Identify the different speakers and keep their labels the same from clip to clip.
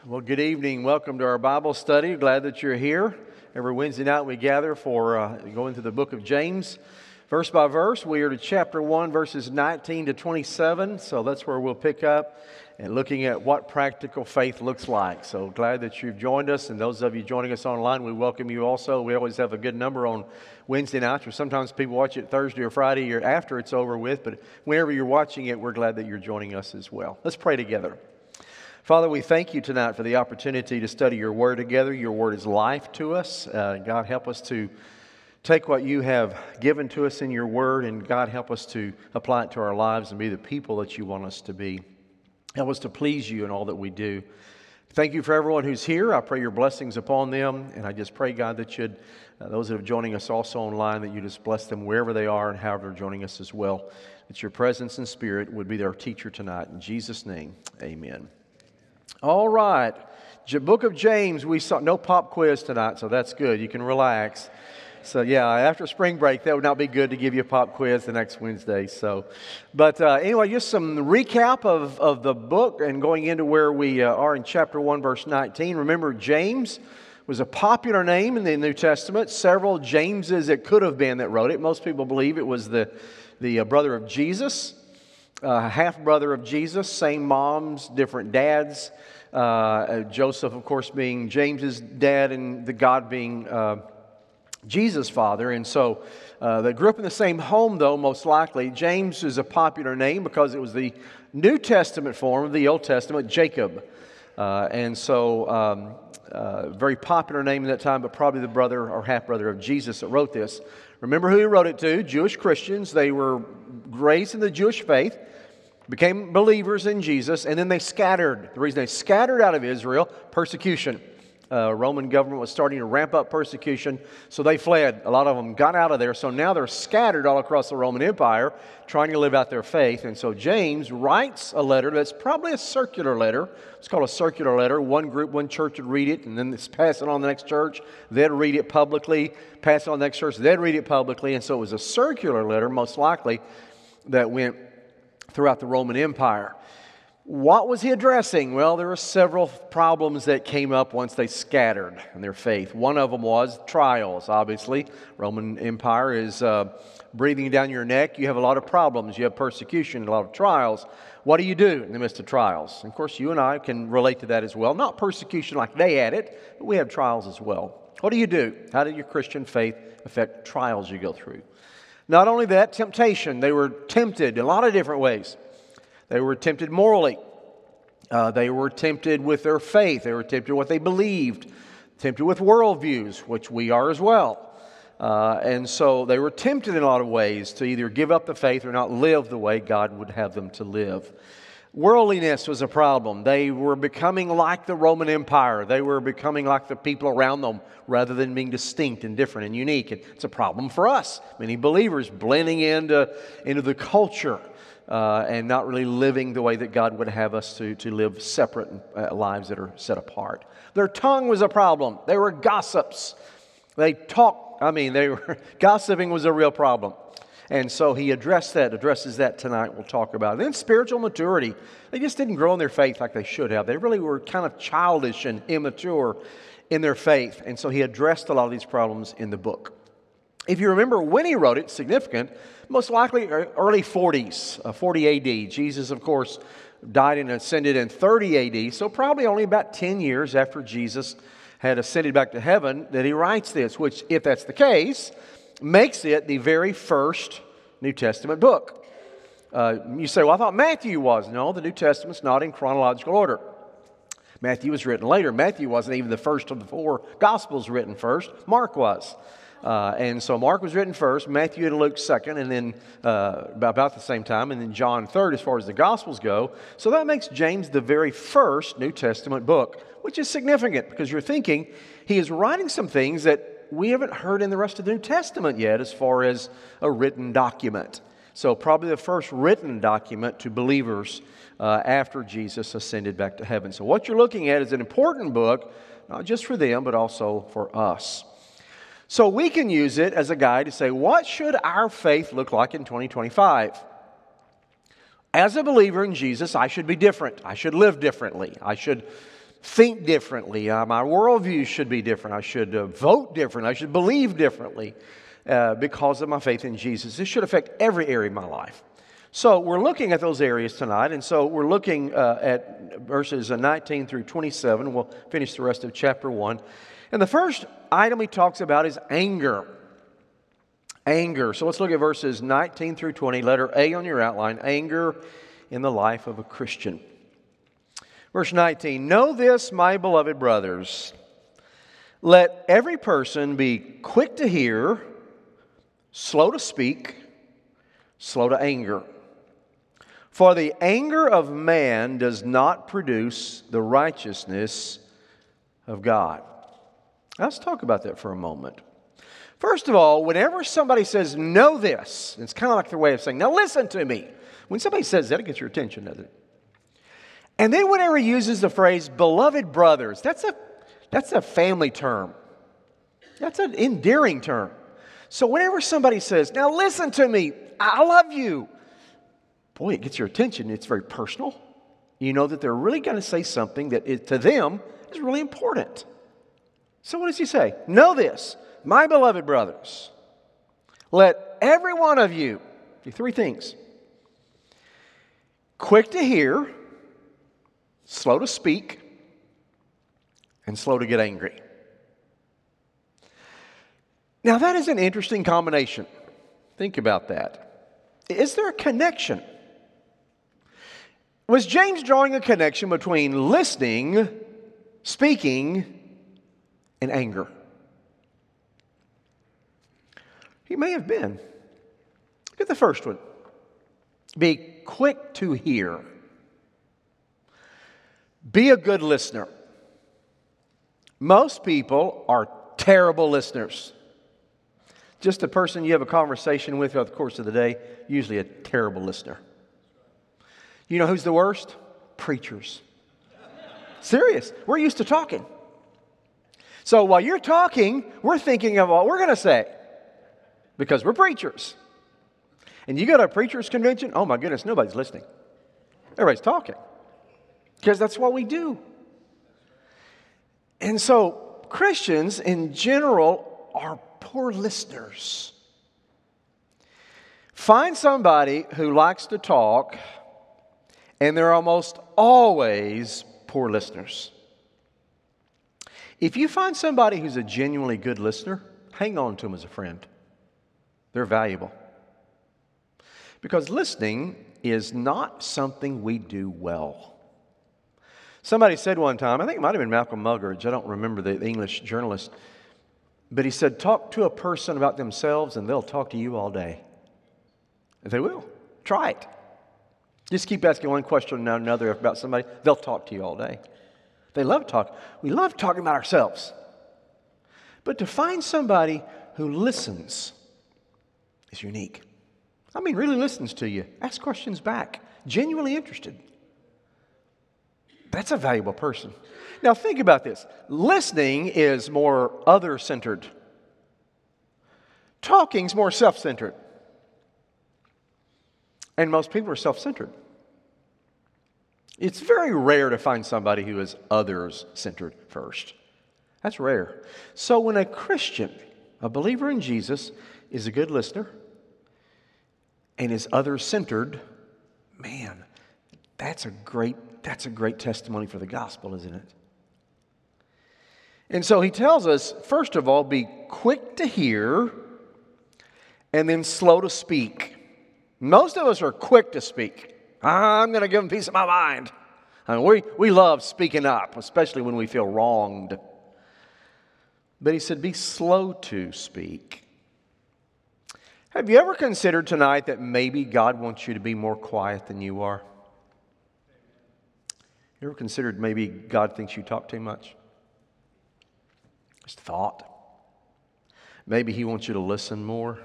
Speaker 1: Well, good evening. Welcome to our Bible study. Glad that you're here. Every Wednesday night we gather for going through the book of James. Verse by verse, we are to chapter 1, verses 19 to 27. So that's where we'll pick up and looking at what practical faith looks like. So glad that you've joined us. And those of you joining us online, we welcome you also. We always have a good number on Wednesday nights, or sometimes people watch it Thursday or Friday or after it's over with. But whenever you're watching it, we're glad that you're joining us as well. Let's pray together. Father, we thank you tonight for the opportunity to study your word together. Your word is life to us. God, help us to take what you have given to us in your word, and God, help us to apply it to our lives and be the people that you want us to be. Help us to please you in all that we do. Thank you for everyone who's here. I pray your blessings upon them, and I just pray, God, that you'd, those that are joining us also online, that you just bless them wherever they are and however they're joining us as well. That your presence and spirit would be their teacher tonight. In Jesus' name, amen. All right, book of James, we saw no pop quiz tonight, so that's good. You can relax. So yeah, after spring break, that would not be good to give you a pop quiz the next Wednesday. But anyway, just some recap of the book and going into where we are in chapter 1, verse 19. Remember, James was a popular name in the New Testament. Several Jameses it could have been that wrote it. Most people believe it was the brother of Jesus. Half-brother of Jesus, same moms, different dads. Joseph, of course, being James's dad, and the God being Jesus' father. And so they grew up in the same home, though, most likely. James is a popular name because it was the New Testament form of the Old Testament, Jacob. Very popular name at that time, but probably the brother or half-brother of Jesus that wrote this. Remember who he wrote it to? Jewish Christians. They were raised in the Jewish faith, became believers in Jesus, and then they scattered. The reason they scattered out of Israel, persecution. Roman government was starting to ramp up persecution, so they fled. A lot of them got out of there, so now they're scattered all across the Roman Empire, trying to live out their faith. And so James writes a letter that's probably a circular letter. It's called a circular letter. One group, one church would read it, and then pass it on to the next church. They'd read it publicly, pass it on to the next church. They'd read it publicly, and so it was a circular letter, most likely, that went throughout the Roman Empire. What was he addressing? Well, there were several problems that came up once they scattered in their faith. One of them was trials, obviously. Roman Empire is breathing down your neck. You have a lot of problems. You have persecution, a lot of trials. What do you do in the midst of trials? And of course, you and I can relate to that as well. Not persecution like they had it, but we have trials as well. What do you do? How did your Christian faith affect trials you go through? Not only that, temptation. They were tempted in a lot of different ways. They were tempted morally. They were tempted with their faith. They were tempted what they believed. Tempted with worldviews, which we are as well. And so they were tempted in a lot of ways to either give up the faith or not live the way God would have them to live. Worldliness was a problem. They were becoming like the Roman Empire. They were becoming like the people around them rather than being distinct and different and unique. And it's a problem for us, many believers, blending into the culture and not really living the way that God would have us to live separate lives that are set apart. Their tongue was a problem. They were gossips. Gossiping was a real problem. And so he addresses that tonight. We'll talk about it. Then spiritual maturity. They just didn't grow in their faith like they should have. They really were kind of childish and immature in their faith. And so he addressed a lot of these problems in the book. If you remember when he wrote it, significant, most likely early 40s, 40 A.D. Jesus, of course, died and ascended in 30 A.D., so probably only about 10 years after Jesus had ascended back to heaven that he writes this, which, if that's the case, makes it the very first New Testament book. You say, well, I thought Matthew was. No, the New Testament's not in chronological order. Matthew was written later. Matthew wasn't even the first of the four Gospels written first. Mark was. And so Mark was written first, Matthew and Luke second, and then about the same time, and then John third as far as the Gospels go. So that makes James the very first New Testament book, which is significant because you're thinking he is writing some things that we haven't heard in the rest of the New Testament yet as far as a written document. So probably the first written document to believers after Jesus ascended back to heaven. So what you're looking at is an important book, not just for them, but also for us. So we can use it as a guide to say, what should our faith look like in 2025? As a believer in Jesus, I should be different. I should live differently. I should think differently. My worldview should be different. I should vote different. I should believe differently because of my faith in Jesus. This should affect every area of my life. So we're looking at those areas tonight, and so we're looking at verses 19 through 27. We'll finish the rest of chapter 1. And the first item he talks about is anger. Anger. So let's look at verses 19 through 20, letter A on your outline, anger in the life of a Christian. Verse 19, know this, my beloved brothers, let every person be quick to hear, slow to speak, slow to anger. For the anger of man does not produce the righteousness of God. Let's talk about that for a moment. First of all, whenever somebody says, know this, it's kind of like their way of saying, now listen to me. When somebody says that, it gets your attention, doesn't it? And then whenever he uses the phrase, beloved brothers, that's a family term. That's an endearing term. So whenever somebody says, now listen to me, I love you, boy, it gets your attention. It's very personal. You know that they're really going to say something that to them is really important. So what does he say? Know this, my beloved brothers, let every one of you do three things. Quick to hear, slow to speak, and slow to get angry. Now that is an interesting combination. Think about that. Is there a connection? Was James drawing a connection between listening, speaking, and anger? He may have been. Look at the first one. Be quick to hear. Be a good listener. Most people are terrible listeners. Just the person you have a conversation with throughout the course of the day, usually a terrible listener. You know who's the worst? Preachers. Serious. We're used to talking. So while you're talking, we're thinking of what we're going to say because we're preachers. And you go to a preacher's convention, oh my goodness, nobody's listening. Everybody's talking because that's what we do. And so Christians in general are poor listeners. Find somebody who likes to talk, and they're almost always poor listeners. If you find somebody who's a genuinely good listener, hang on to them as a friend. They're valuable. Because listening is not something we do well. Somebody said one time, I think it might have been Malcolm Muggeridge, I don't remember the English journalist, but he said, talk to a person about themselves and they'll talk to you all day. And they will. Try it. Just keep asking one question and another about somebody, they'll talk to you all day. They love talk. We love talking about ourselves. But to find somebody who listens is unique. I mean, really listens to you. Ask questions back. Genuinely interested. That's a valuable person. Now think about this. Listening is more other-centered. Talking's more self-centered. And most people are self-centered. It's very rare to find somebody who is others-centered first. That's rare. So when a Christian, a believer in Jesus, is a good listener and is others-centered, man, that's a great testimony for the gospel, isn't it? And so he tells us, first of all, be quick to hear and then slow to speak. Most of us are quick to speak. I'm going to give them a piece of my mind. I mean, we love speaking up, especially when we feel wronged. But he said, be slow to speak. Have you ever considered tonight that maybe God wants you to be more quiet than you are? You ever considered maybe God thinks you talk too much? Just thought. Maybe he wants you to listen more.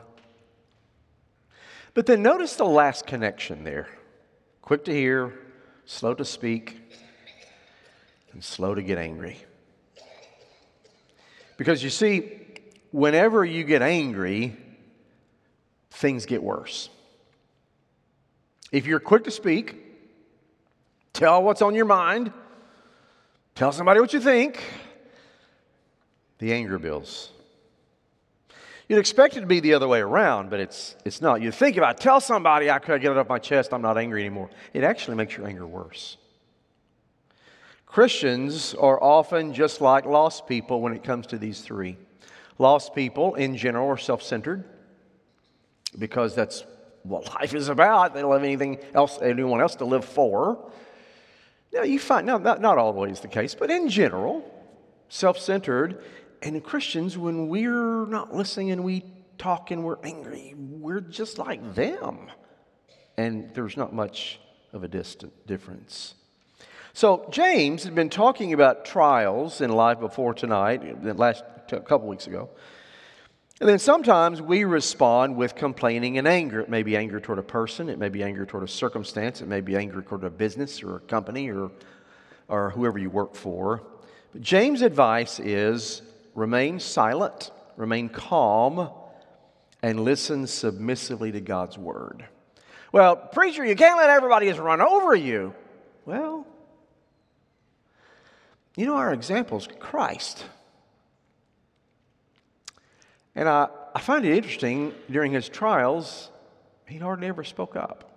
Speaker 1: But then notice the last connection there. Quick to hear, slow to speak, and slow to get angry. Because you see, whenever you get angry, things get worse. If you're quick to speak, tell what's on your mind, Tell somebody what you think. The anger builds. You'd expect it to be the other way around, but it's not. You think, if I tell somebody I could get it off my chest, I'm not angry anymore. It actually makes your anger worse. Christians are often just like lost people when it comes to these three. Lost people, in general, are self-centered because that's what life is about. They don't have anyone else to live for. Now, you find, not always the case, but in general, self-centered. And in Christians, when we're not listening and we talk and we're angry, we're just like them. And there's not much of a difference. So James had been talking about trials in life before tonight, the last couple weeks ago. And then sometimes we respond with complaining and anger. It may be anger toward a person. It may be anger toward a circumstance. It may be anger toward a business or a company or whoever you work for. But James' advice is remain silent, remain calm, and listen submissively to God's word. Well, preacher, you can't let everybody just run over you. Well, you know, our example is Christ. And I find it interesting, during his trials, he hardly ever spoke up.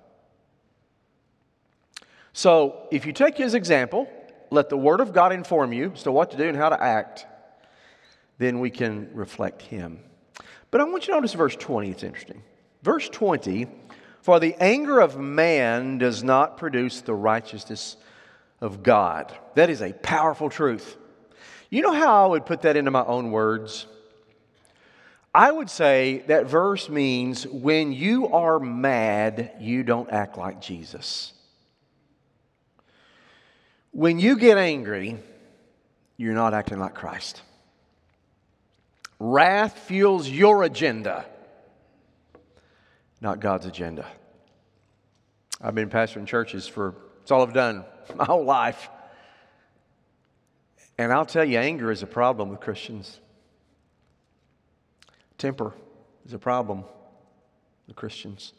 Speaker 1: So, if you take his example, let the Word of God inform you as to what to do and how to act, then we can reflect him. But I want you to notice verse 20, it's interesting. Verse 20, for the anger of man does not produce the righteousness of God. That is a powerful truth. You know how I would put that into my own words? I would say that verse means when you are mad, you don't act like Jesus. When you get angry, you're not acting like Christ. Wrath fuels your agenda, not God's agenda. I've been pastoring churches it's all I've done my whole life. And I'll tell you, anger is a problem with Christians. Temper is a problem with Christians.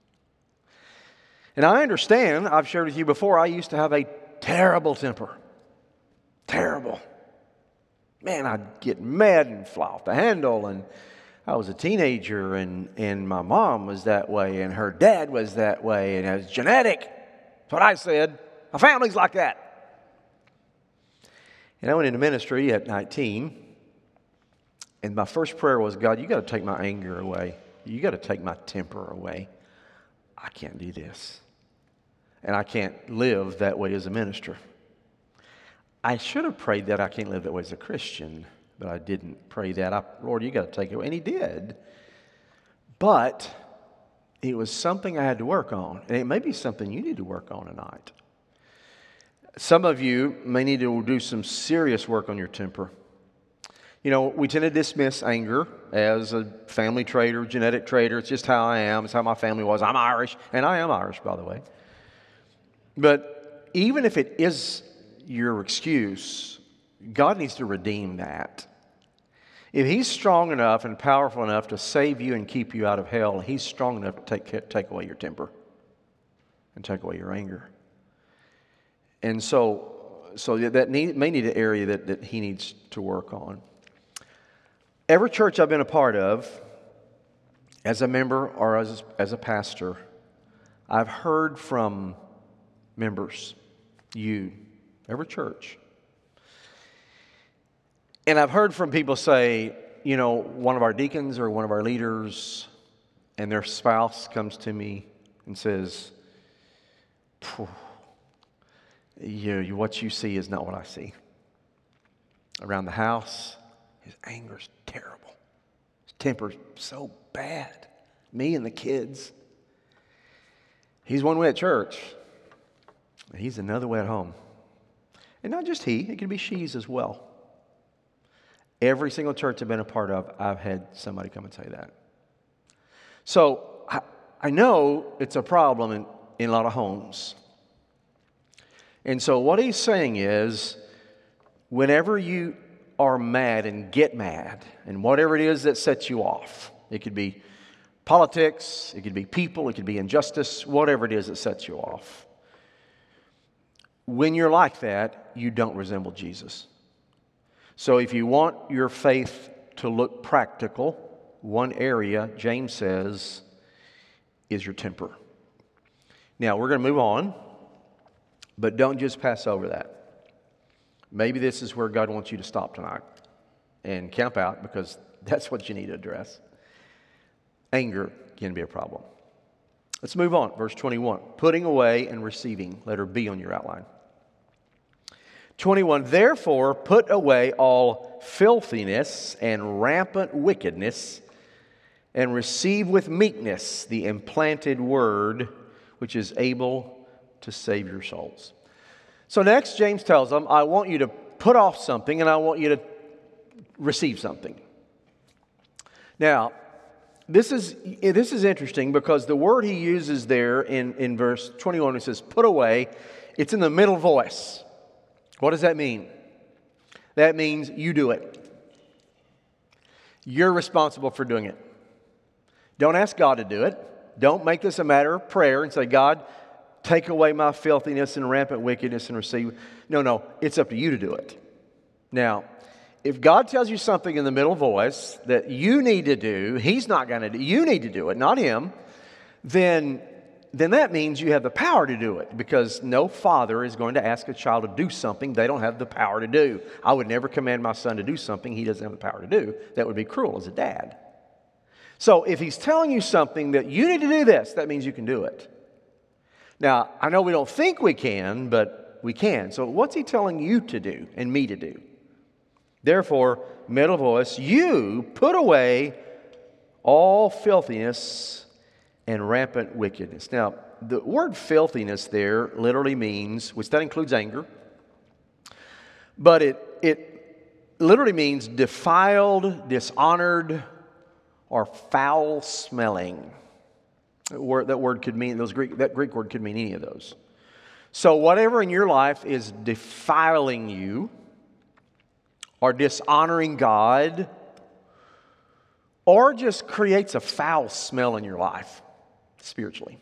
Speaker 1: And I understand, I've shared with you before, I used to have a terrible temper. Terrible. Man, I'd get mad and fly off the handle, and I was a teenager, and my mom was that way, and her dad was that way, and it was genetic. That's what I said. My family's like that. And I went into ministry at 19, and my first prayer was, God, you got to take my anger away. You got to take my temper away. I can't do this. And I can't live that way as a minister. I should have prayed that I can't live that way as a Christian, but I didn't pray that. Lord, you got to take it away. And he did. But it was something I had to work on. And it may be something you need to work on tonight. Some of you may need to do some serious work on your temper. You know, we tend to dismiss anger as a family trait or genetic trait, or it's just how I am. It's how my family was. I'm Irish, and I am Irish, by the way. But even if it is your excuse, God needs to redeem that. If he's strong enough and powerful enough to save you and keep you out of hell, he's strong enough to take away your temper and take away your anger. And so that may need an area that he needs to work on. Every church I've been a part of, as a member or as a pastor, I've heard from members, every church. And I've heard from people say, you know, one of our deacons or one of our leaders and their spouse comes to me and says, what you see is not what I see. Around the house, his anger's terrible. His temper's so bad. Me and the kids. He's one way at church. He's another way at home. And not just he, it can be she's as well. Every single church I've been a part of, I've had somebody come and say that. So I know it's a problem in a lot of homes. And so what he's saying is, whenever you are mad and get mad, and whatever it is that sets you off, it could be politics, it could be people, it could be injustice, whatever it is that sets you off. When you're like that, you don't resemble Jesus. So if you want your faith to look practical, one area, James says, is your temper. Now, we're going to move on, but don't just pass over that. Maybe this is where God wants you to stop tonight and camp out, because that's what you need to address. Anger can be a problem. Let's move on. Verse 21. Putting away and receiving. Letter B on your outline. 21. Therefore, put away all filthiness and rampant wickedness, and receive with meekness the implanted word, which is able to save your souls. So next, James tells them, I want you to put off something, and I want you to receive something. Now, this is interesting, because the word he uses there in verse 21, it says, put away, it's in the middle voice. What does that mean? That means you do it. You're responsible for doing it. Don't ask God to do it. Don't make this a matter of prayer and say, God, take away my filthiness and rampant wickedness and receive. No, it's up to you to do it. Now, if God tells you something in the middle voice that you need to do, He's not going to do, you need to do it, not Him, then that means you have the power to do it, because no father is going to ask a child to do something they don't have the power to do. I would never command my son to do something he doesn't have the power to do. That would be cruel as a dad. So if He's telling you something that you need to do this, that means you can do it. Now, I know we don't think we can, but we can. So what's He telling you to do and me to do? Therefore, middle voice, you put away all filthiness and rampant wickedness. Now, the word filthiness there literally means, which that includes anger, but it literally means defiled, dishonored, or foul-smelling. That word could mean, that Greek word could mean any of those. So whatever in your life is defiling you, or dishonoring God, or just creates a foul smell in your life, spiritually,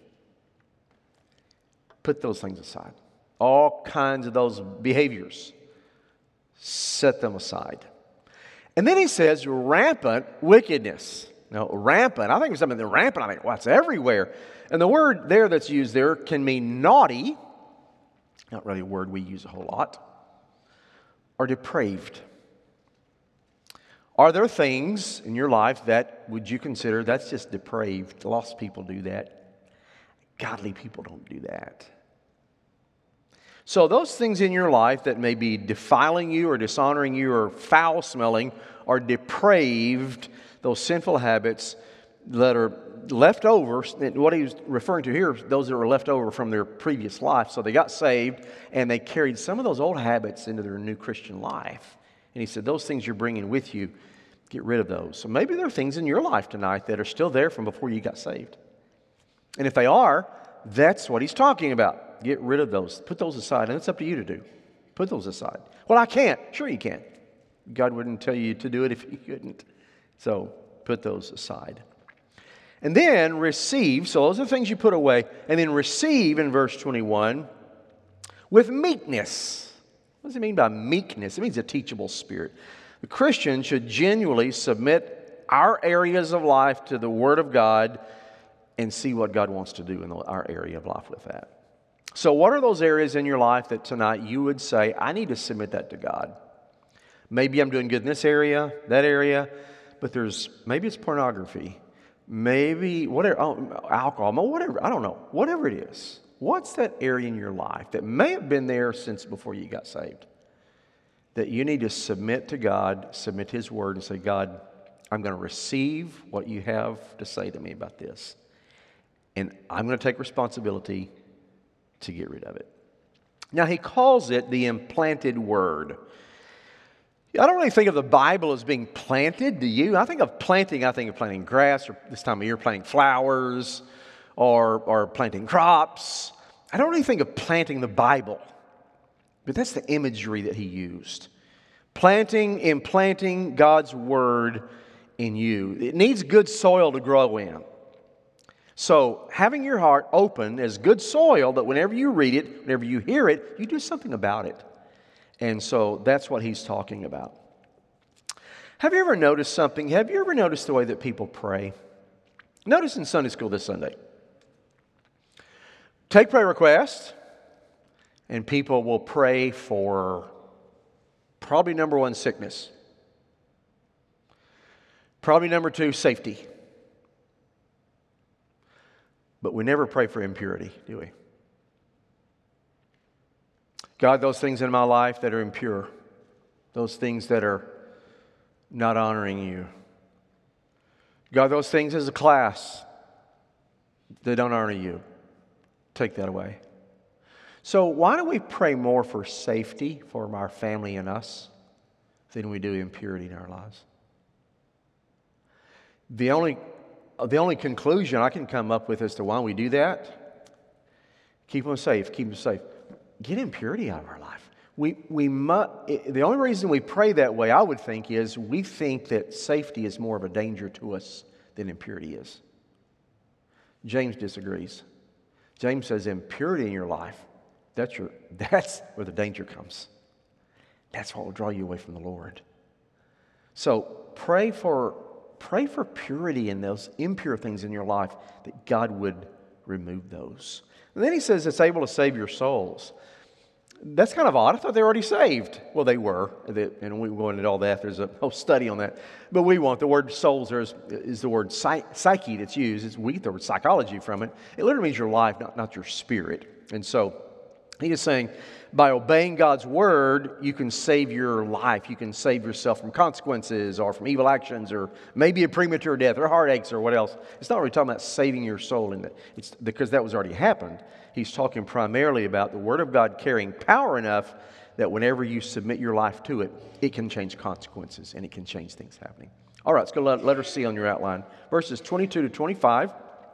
Speaker 1: put those things aside. All kinds of those behaviors, set them aside. And then he says rampant wickedness. Now, rampant, I think of something that's rampant, I think, well, it's everywhere. And the word there that's used there can mean naughty, not really a word we use a whole lot, or depraved. Are there things in your life that would you consider that's just depraved? Lost people do that. Godly people don't do that. So those things in your life that may be defiling you or dishonoring you or foul-smelling or depraved, those sinful habits that are left over, what he's referring to here, those that were left over from their previous life. So they got saved and they carried some of those old habits into their new Christian life. And he said, those things you're bringing with you, get rid of those. So maybe there are things in your life tonight that are still there from before you got saved. And if they are, that's what he's talking about. Get rid of those. Put those aside. And it's up to you to do. Put those aside. Well, I can't. Sure you can. God wouldn't tell you to do it if you couldn't. So put those aside. And then receive. So those are the things you put away. And then receive in verse 21 with meekness. What does it mean by meekness? It means a teachable spirit. The Christian should genuinely submit our areas of life to the Word of God and see what God wants to do in our area of life with that. So what are those areas in your life that tonight you would say, I need to submit that to God? Maybe I'm doing good in this area, that area, but maybe it's pornography. Maybe whatever, alcohol, whatever, I don't know. Whatever it is. What's that area in your life that may have been there since before you got saved? That you need to submit to God, submit to His Word, and say, God, I'm going to receive what you have to say to me about this. And I'm going to take responsibility to get rid of it. Now, he calls it the implanted Word. I don't really think of the Bible as being planted, do you? I think of planting grass, or this time of year planting flowers, or planting crops. I don't really think of planting the Bible. But that's the imagery that he used. Implanting God's Word in you. It needs good soil to grow in. So having your heart open as good soil that whenever you read it, whenever you hear it, you do something about it. And so that's what he's talking about. Have you ever noticed something? Have you ever noticed the way that people pray? Notice in Sunday school this Sunday. Take prayer requests, and people will pray for probably number one, sickness. Probably number two, safety. But we never pray for impurity, do we? God, those things in my life that are impure, those things that are not honoring you. God, those things as a class that don't honor you, take that away. So why don't we pray more for safety for our family and us than we do impurity in our lives? The only conclusion I can come up with as to why we do that, keep them safe, keep them safe. Get impurity out of our life. The only reason we pray that way, I would think, is we think that safety is more of a danger to us than impurity is. James disagrees. James says impurity in your life, that's where the danger comes. That's what will draw you away from the Lord. So pray for purity in those impure things in your life, that God would remove those. And then he says it's able to save your souls. That's kind of odd. I thought they were already saved. Well, they were, and we won't go into all that. There's a whole study on that. But we won't. The word souls is the word psyche that's used. We get the word psychology from it. It literally means your life, not your spirit. And so he is saying, by obeying God's word, you can save your life. You can save yourself from consequences or from evil actions or maybe a premature death or heartaches or what else. It's not really talking about saving your soul in that. It's because that was already happened. He's talking primarily about the word of God carrying power enough that whenever you submit your life to it, it can change consequences and it can change things happening. All right, let's go to letter C on your outline. Verses 22 to 25.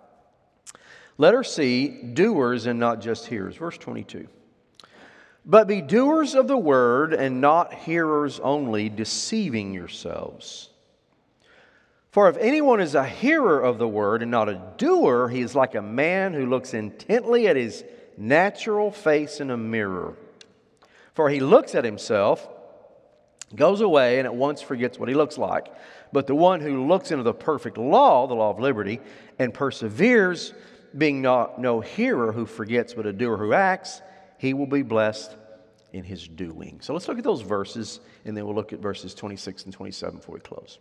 Speaker 1: Letter C, doers and not just hearers. Verse 22. But be doers of the word and not hearers only, deceiving yourselves. For if anyone is a hearer of the word and not a doer, he is like a man who looks intently at his natural face in a mirror. For he looks at himself, goes away, and at once forgets what he looks like. But the one who looks into the perfect law, the law of liberty, and perseveres, being no hearer who forgets, but a doer who acts, he will be blessed in his doing. So let's look at those verses, and then we'll look at verses 26 and 27 before we close.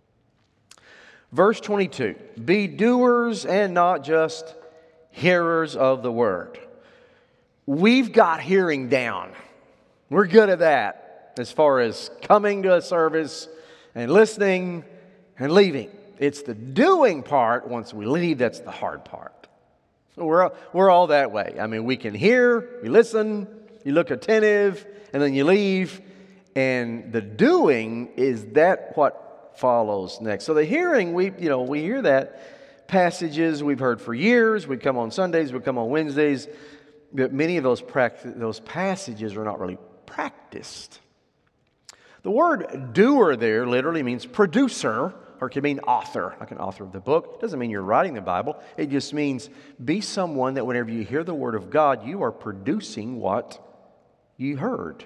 Speaker 1: Verse 22, be doers and not just hearers of the word. We've got hearing down. We're good at that as far as coming to a service and listening and leaving. It's the doing part, once we leave, that's the hard part. So we're all that way. I mean, we can hear, we listen, you look attentive, and then you leave. And the doing is that what follows next. So the hearing, we hear that passages we've heard for years. We come on Sundays, we come on Wednesdays. But many of those passages are not really practiced. The word doer there literally means producer, or it can mean author, like an author of the book. It doesn't mean you're writing the Bible. It just means be someone that whenever you hear the word of God, you are producing what you heard.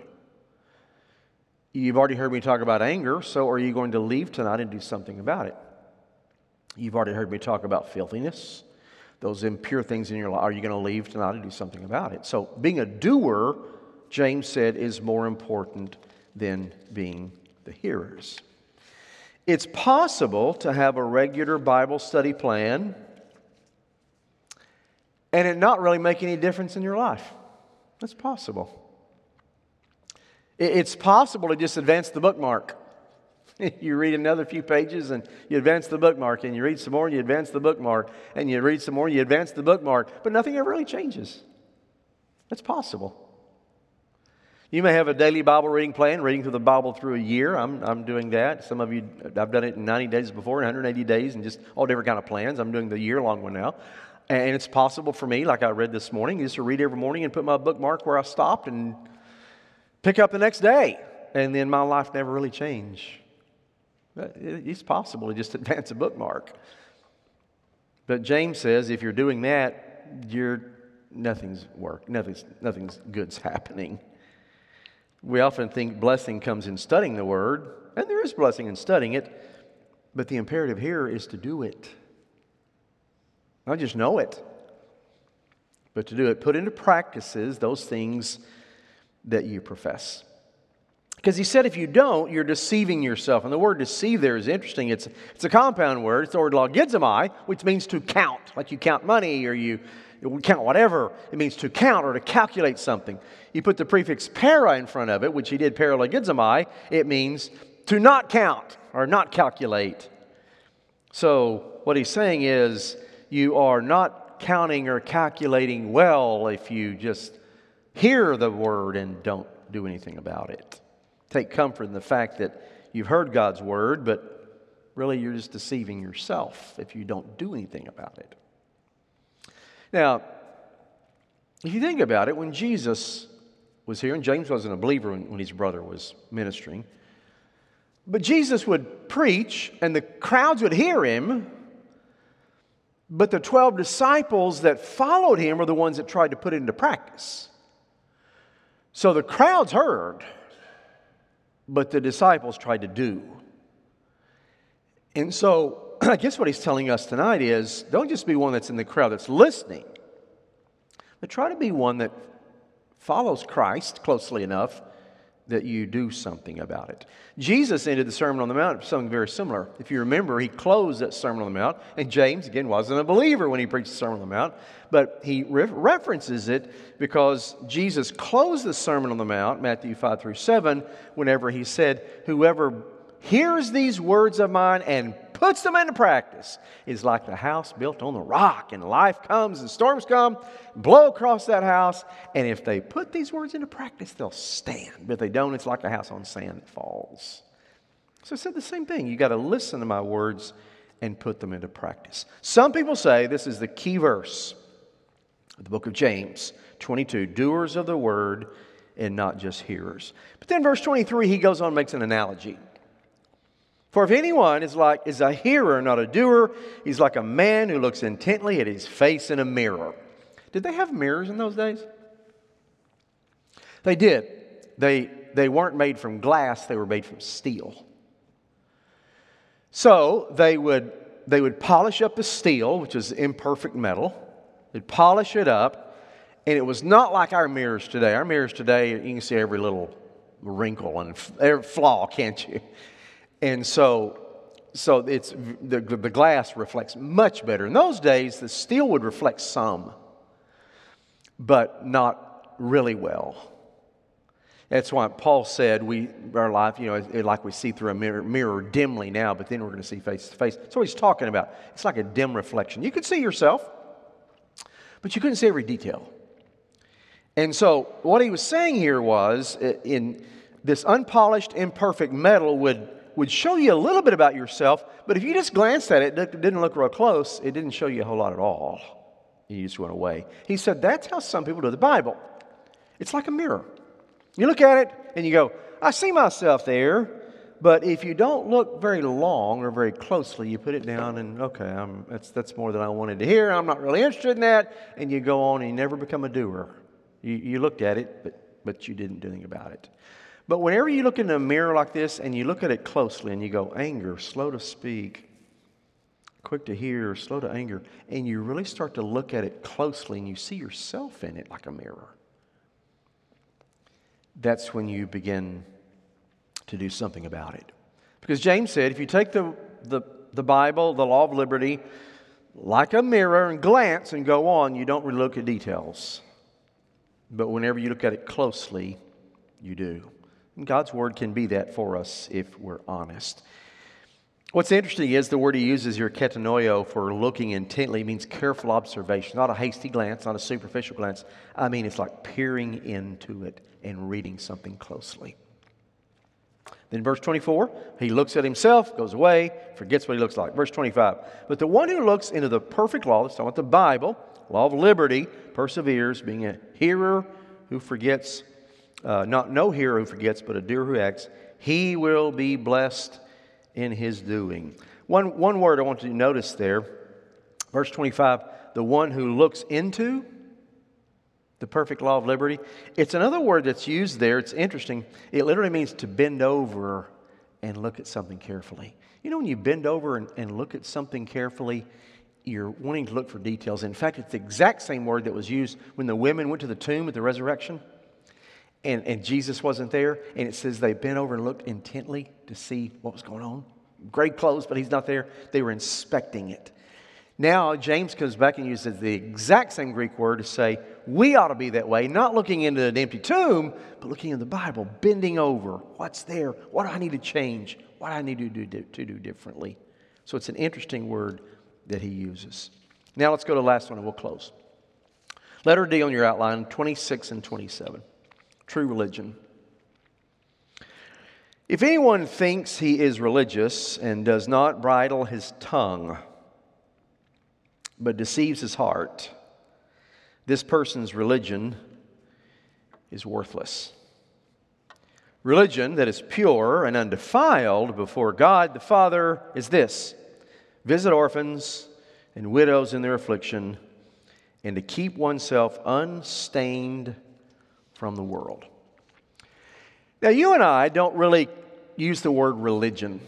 Speaker 1: You've already heard me talk about anger, so are you going to leave tonight and do something about it? You've already heard me talk about filthiness, those impure things in your life. Are you going to leave tonight and do something about it? So being a doer, James said, is more important than being the hearers. It's possible to have a regular Bible study plan and it not really make any difference in your life. That's possible. It's possible to just advance the bookmark. You read another few pages and you advance the bookmark, and you read some more and you advance the bookmark, and you read some more and you advance the bookmark, but nothing ever really changes. That's possible. You may have a daily Bible reading plan, reading through the Bible through a year. I'm doing that. Some of you, I've done it in 90 days before, 180 days, and just all different kind of plans. I'm doing the year-long one now. And it's possible for me, like I read this morning, just to read every morning and put my bookmark where I stopped and pick up the next day, and then my life never really changed. It's possible to just advance a bookmark. But James says if you're doing that, nothing's good's happening. We often think blessing comes in studying the Word, and there is blessing in studying it, but the imperative here is to do it. Not just know it, but to do it. Put into practices those things that you profess. Because he said if you don't, you're deceiving yourself. And the word deceive there is interesting. It's a compound word. It's the word logizomai, which means to count. Like you count money or you count whatever. It means to count or to calculate something. You put the prefix para in front of it, which he did, paralogizomai. It means to not count or not calculate. So what he's saying is you are not counting or calculating well if you just hear the word and don't do anything about it. Take comfort in the fact that you've heard God's word, but really you're just deceiving yourself if you don't do anything about it. Now, if you think about it, when Jesus was here, and James wasn't a believer when his brother was ministering, but Jesus would preach and the crowds would hear him, but the 12 disciples that followed him were the ones that tried to put it into practice. So the crowds heard, but the disciples tried to do. And so I guess what he's telling us tonight is don't just be one that's in the crowd that's listening, but try to be one that follows Christ closely enough that you do something about it. Jesus ended the Sermon on the Mount with something very similar. If you remember, he closed that Sermon on the Mount, and James, again, wasn't a believer when he preached the Sermon on the Mount, but he references it because Jesus closed the Sermon on the Mount, Matthew 5 through 7, whenever he said, whoever hears these words of mine and puts them into practice is like the house built on the rock, and life comes and storms come, blow across that house, and if they put these words into practice, they'll stand. But if they don't, it's like a house on sand that falls. So I said the same thing. You got to listen to my words and put them into practice. Some people say this is the key verse of the book of James 22, doers of the word and not just hearers. But then verse 23, he goes on and makes an analogy. For if anyone is a hearer, not a doer, he's like a man who looks intently at his face in a mirror. Did they have mirrors in those days? They did. They weren't made from glass, they were made from steel. So they would polish up the steel, which is imperfect metal. They'd polish it up, and it was not like our mirrors today. Our mirrors today, you can see every little wrinkle and every flaw, can't you? And so it's the glass reflects much better. In those days, the steel would reflect some, but not really well. That's why Paul said our life, like we see through a mirror dimly now, but then we're going to see face to face. That's what he's talking about. It's like a dim reflection. You could see yourself, but you couldn't see every detail. And so what he was saying here was, in this unpolished, imperfect metal would show you a little bit about yourself, but if you just glanced at it, it didn't look real close, it didn't show you a whole lot at all. You just went away. He said that's how some people do the Bible. It's like a mirror. You look at it and you go, I see myself there, but if you don't look very long or very closely, you put it down and, okay, that's more than I wanted to hear. I'm not really interested in that. And you go on and you never become a doer. You looked at it, but you didn't do anything about it. But whenever you look in a mirror like this and you look at it closely and you go, anger, slow to speak, quick to hear, slow to anger, and you really start to look at it closely and you see yourself in it like a mirror, that's when you begin to do something about it. Because James said, if you take the Bible, the law of liberty, like a mirror and glance and go on, you don't really look at details. But whenever you look at it closely, you do. And God's Word can be that for us if we're honest. What's interesting is the word he uses here, ketanoio, for looking intently, means careful observation, not a hasty glance, not a superficial glance. I mean, it's like peering into it and reading something closely. Then verse 24, he looks at himself, goes away, forgets what he looks like. Verse 25, but the one who looks into the perfect law, let's talk about the Bible, law of liberty, perseveres, being a hearer who forgets, not no hearer who forgets, but a doer who acts, he will be blessed in his doing. One word I want you to notice there, verse 25, the one who looks into The perfect law of liberty. It's another word that's used there. It's interesting. It literally means to bend over and look at something carefully. You know, when you bend over and look at something carefully, you're wanting to look for details. In fact, it's the exact same word that was used when the women went to the tomb at the resurrection and Jesus wasn't there. And it says they bent over and looked intently to see what was going on. Great clothes, but he's not there. They were inspecting it. Now, James comes back and uses the exact same Greek word to say we ought to be that way, not looking into an empty tomb, but looking in the Bible, bending over. What's there? What do I need to change? What do I need to do differently? So it's an interesting word that he uses. Now let's go to the last one and we'll close. Letter D on your outline, 26 and 27. True religion. If anyone thinks he is religious and does not bridle his tongue, but deceives his heart, this person's religion is worthless. Religion that is pure and undefiled before God the Father is this: visit orphans and widows in their affliction, and to keep oneself unstained from the world. Now, you and I don't really use the word religion.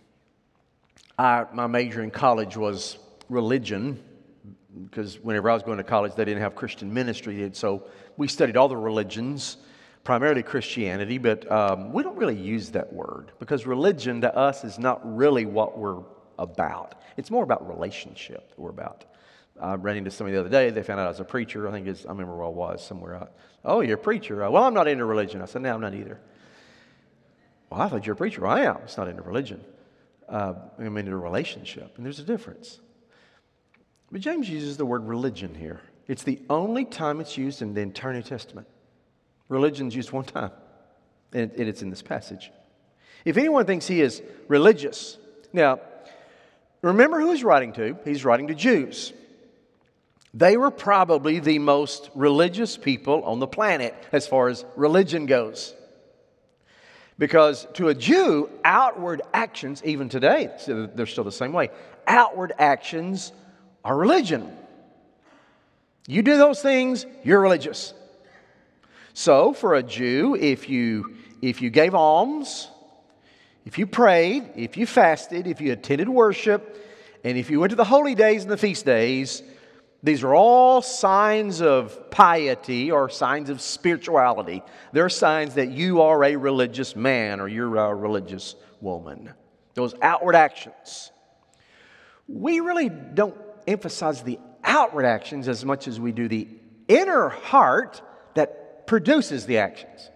Speaker 1: My major in college was religion, because whenever I was going to college, they didn't have Christian ministry, and so we studied all the religions, primarily Christianity, but we don't really use that word, because religion to us is not really what we're about. It's more about relationship that we're about. I ran into somebody the other day. They found out I was a preacher. I remember where I was, somewhere out. Oh, you're a preacher. Well, I'm not into religion. I said, no, I'm not either. Well, I thought you're a preacher. Well, I am. It's not into religion. I'm into a relationship, and there's a difference. But James uses the word religion here. It's the only time it's used in the entire New Testament. Religion's used one time, and it's in this passage. If anyone thinks he is religious, now, remember who he's writing to. He's writing to Jews. They were probably the most religious people on the planet as far as religion goes. Because to a Jew, outward actions, even today, they're still the same way, outward actions are religion. You do those things, you're religious. So for a Jew, if you gave alms, if you prayed, if you fasted, if you attended worship, and if you went to the holy days and the feast days, these are all signs of piety or signs of spirituality. They're signs that you are a religious man or you're a religious woman. Those outward actions. We really don't emphasize the outward actions as much as we do the inner heart that produces the actions.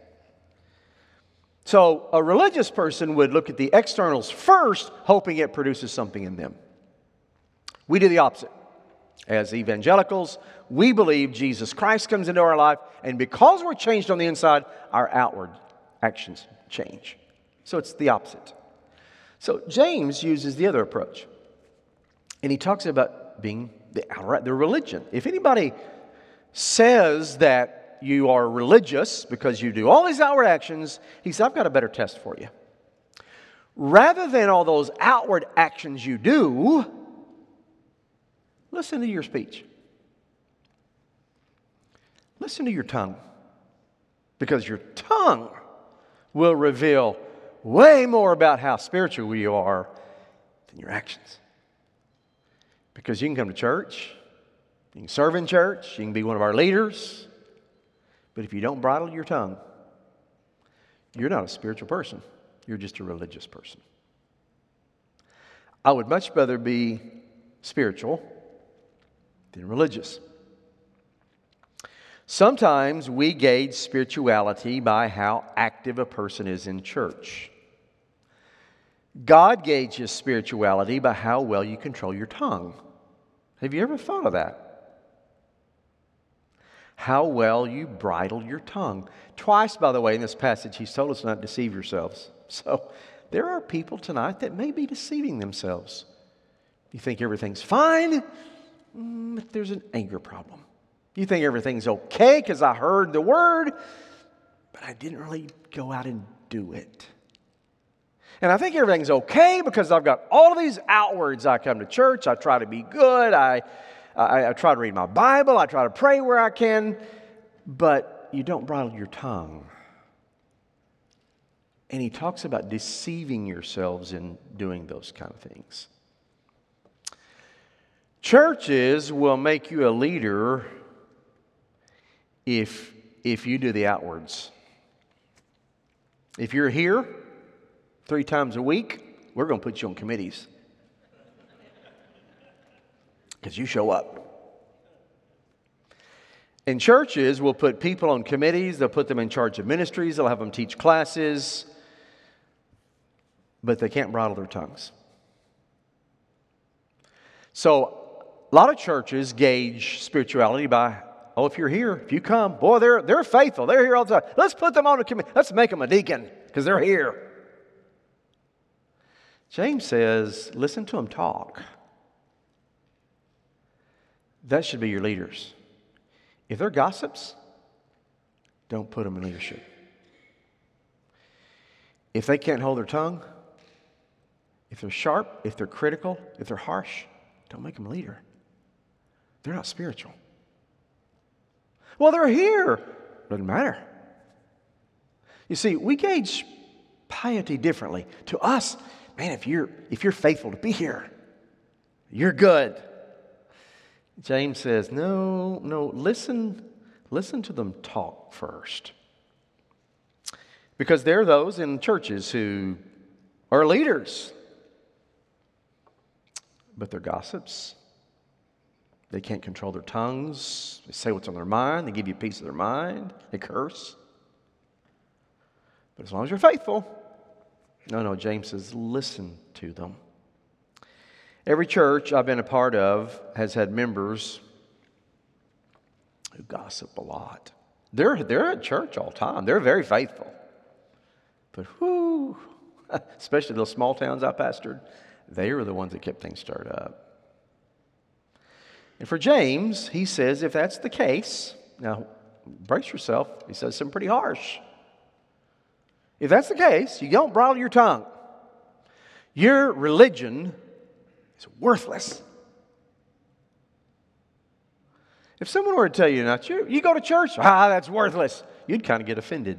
Speaker 1: So a religious person would look at the externals first, hoping it produces something in them. We do the opposite. As evangelicals, we believe Jesus Christ comes into our life, and because we're changed on the inside, our outward actions change. So it's the opposite. So James uses the other approach, and he talks about being the religion. If anybody says that you are religious because you do all these outward actions, he says, I've got a better test for you. Rather than all those outward actions you do, listen to your speech. Listen to your tongue. Because your tongue will reveal way more about how spiritual you are than your actions. Because you can come to church, you can serve in church, you can be one of our leaders, but if you don't bridle your tongue, you're not a spiritual person. You're just a religious person. I would much rather be spiritual than religious. Sometimes we gauge spirituality by how active a person is in church. God gauges spirituality by how well you control your tongue. Have you ever thought of that? How well you bridle your tongue. Twice, by the way, in this passage, he's told us not to deceive yourselves. So there are people tonight that may be deceiving themselves. You think everything's fine, but there's an anger problem. You think everything's okay because I heard the word, but I didn't really go out and do it. And I think everything's okay because I've got all of these outwards. I come to church, I try to be good, I try to read my Bible, I try to pray where I can, but you don't bridle your tongue. And he talks about deceiving yourselves in doing those kind of things. Churches will make you a leader if you do the outwards. If you're here 3 times a week, we're going to put you on committees. Because you show up. And churches will put people on committees. They'll put them in charge of ministries. They'll have them teach classes. But they can't bridle their tongues. So a lot of churches gauge spirituality by, oh, if you're here, if you come, boy, they're faithful. They're here all the time. Let's put them on a committee. Let's make them a deacon because they're here. James says, listen to them talk. That should be your leaders. If they're gossips, don't put them in leadership. If they can't hold their tongue, if they're sharp, if they're critical, if they're harsh, don't make them a leader. They're not spiritual. Well, they're here. Doesn't matter. You see, we gauge piety differently. To us, man, if you're faithful to be here, you're good. James says, no, listen to them talk first. Because there are those in churches who are leaders, but they're gossips. They can't control their tongues. They say what's on their mind. They give you a piece of their mind. They curse. But as long as you're faithful, no, James says, listen to them. Every church I've been a part of has had members who gossip a lot. They're at church all the time. They're very faithful. But especially those small towns I pastored, they were the ones that kept things stirred up. And for James, he says, if that's the case, now brace yourself, he says something pretty harsh. If that's the case, you don't bridle your tongue. Your religion is worthless. If someone were to tell you, you go to church, that's worthless, you'd kind of get offended.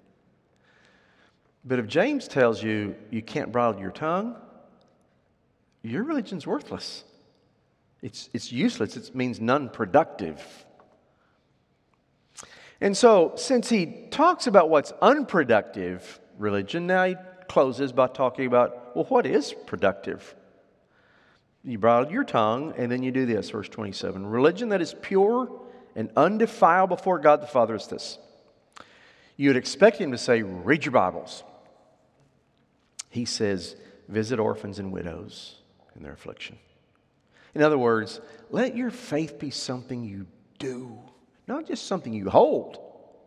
Speaker 1: But if James tells you you can't bridle your tongue, your religion's worthless. It's useless. It means non-productive. And so, since he talks about what's unproductive religion, now he closes by talking about, well, what is productive? You bridle your tongue, and then you do this, verse 27. Religion that is pure and undefiled before God the Father is this. You would expect him to say, read your Bibles. He says, visit orphans and widows in their affliction. In other words, let your faith be something you do, not just something you hold,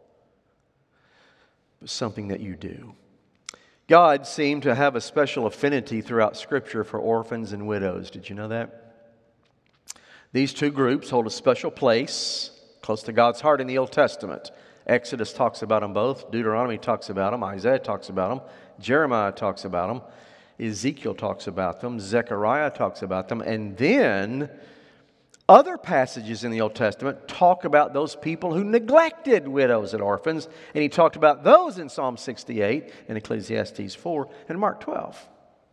Speaker 1: but something that you do. God seemed to have a special affinity throughout Scripture for orphans and widows. Did you know that? These two groups hold a special place close to God's heart in the Old Testament. Exodus talks about them both. Deuteronomy talks about them. Isaiah talks about them. Jeremiah talks about them. Ezekiel talks about them. Zechariah talks about them. And then other passages in the Old Testament talk about those people who neglected widows and orphans. And he talked about those in Psalm 68 and Ecclesiastes 4 and Mark 12.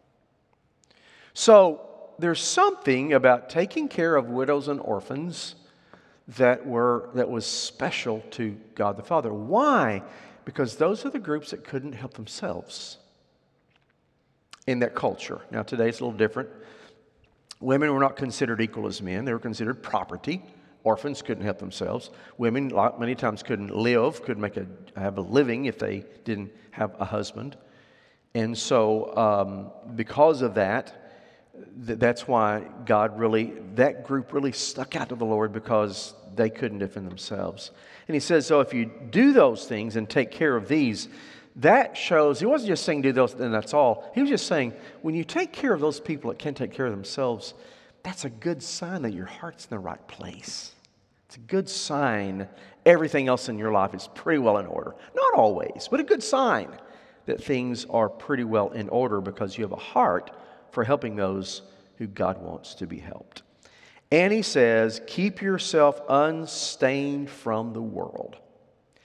Speaker 1: So there's something about taking care of widows and orphans that was special to God the Father. Why? Because those are the groups that couldn't help themselves in that culture. Now today it's a little different. Women were not considered equal as men. They were considered property. Orphans couldn't help themselves. Women many times couldn't have a living if they didn't have a husband. And so because of that, that's why that group really stuck out to the Lord, because they couldn't defend themselves. And he says, so if you do those things and take care of these, that shows, he wasn't just saying do those and that's all. He was just saying, when you take care of those people that can't take care of themselves, that's a good sign that your heart's in the right place. It's a good sign everything else in your life is pretty well in order. Not always, but a good sign that things are pretty well in order because you have a heart for helping those who God wants to be helped. And he says, keep yourself unstained from the world.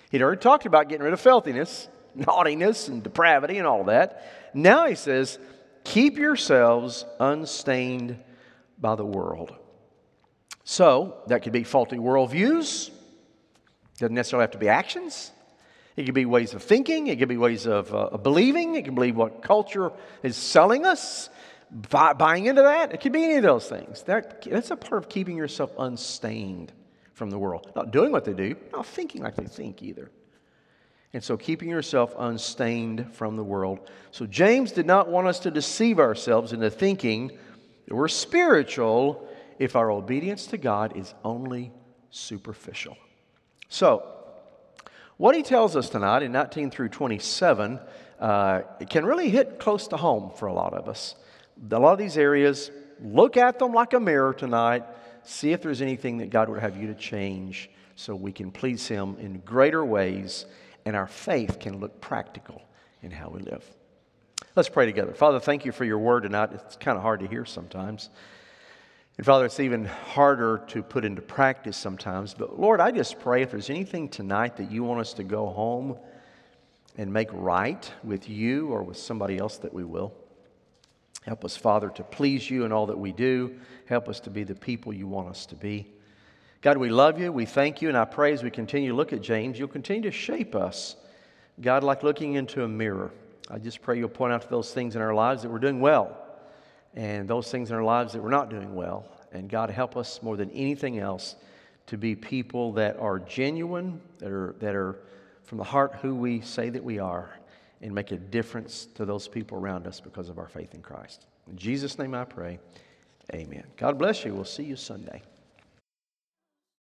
Speaker 1: He'd already talked about getting rid of filthiness, naughtiness, and depravity and all of that. Now he says, keep yourselves unstained by the world. So, that could be faulty worldviews. Doesn't necessarily have to be actions. It could be ways of thinking. It could be ways of believing. It could be what culture is selling us, buying into that. It could be any of those things. That's a part of keeping yourself unstained from the world. Not doing what they do, not thinking like they think either. And so keeping yourself unstained from the world. So James did not want us to deceive ourselves into thinking that we're spiritual if our obedience to God is only superficial. So, what he tells us tonight in 19 through 27 it can really hit close to home for a lot of us. A lot of these areas, look at them like a mirror tonight. See if there's anything that God would have you to change so we can please Him in greater ways and our faith can look practical in how we live. Let's pray together. Father, thank you for your word tonight. It's kind of hard to hear sometimes. And Father, it's even harder to put into practice sometimes. But Lord, I just pray if there's anything tonight that you want us to go home and make right with you or with somebody else, that we will. Help us, Father, to please you in all that we do. Help us to be the people you want us to be. God, we love you. We thank you. And I pray as we continue to look at James, you'll continue to shape us. God, like looking into a mirror. I just pray you'll point out to those things in our lives that we're doing well, and those things in our lives that we're not doing well. And God, help us more than anything else to be people that are genuine, that are from the heart who we say that we are, and make a difference to those people around us because of our faith in Christ. In Jesus' name I pray, amen. God bless you. We'll see you Sunday.